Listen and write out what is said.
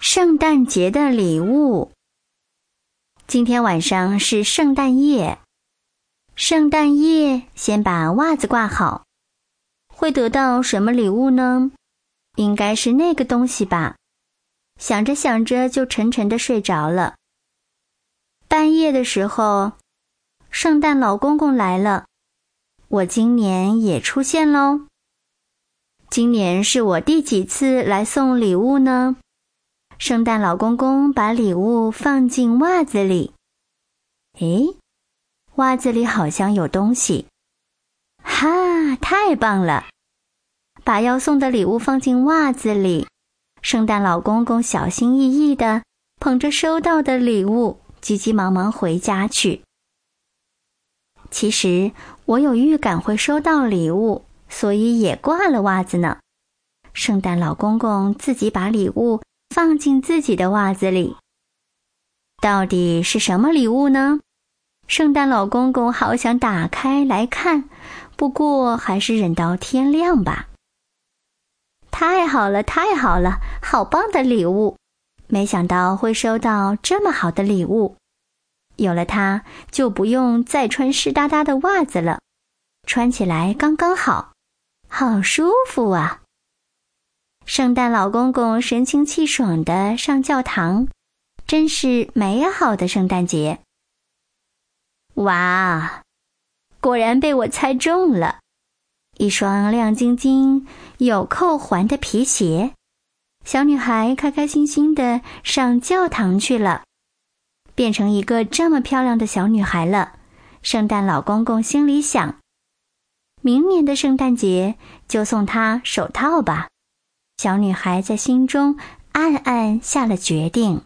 圣诞节的礼物。今天晚上是圣诞夜，圣诞夜先把袜子挂好。会得到什么礼物呢？应该是那个东西吧。想着想着就沉沉地睡着了。半夜的时候，圣诞老公公来了，我今年也出现咯。今年是我第几次来送礼物呢？圣诞老公公把礼物放进袜子里。诶，袜子里好像有东西。哈，太棒了！把要送的礼物放进袜子里，圣诞老公公小心翼翼地捧着收到的礼物，急急忙忙回家去。其实我有预感会收到礼物，所以也挂了袜子呢。圣诞老公公自己把礼物放进自己的袜子里。到底是什么礼物呢？圣诞老公公好想打开来看，不过还是忍到天亮吧。太好了，太好了，好棒的礼物！没想到会收到这么好的礼物。有了它，就不用再穿湿哒哒的袜子了，穿起来刚刚好，好舒服啊！圣诞老公公神清气爽地上教堂，真是美好的圣诞节。哇，果然被我猜中了！一双亮晶晶、有扣环的皮鞋，小女孩开开心心地上教堂去了，变成一个这么漂亮的小女孩了。圣诞老公公心里想，明年的圣诞节就送她手套吧。小女孩在心中暗暗下了决定。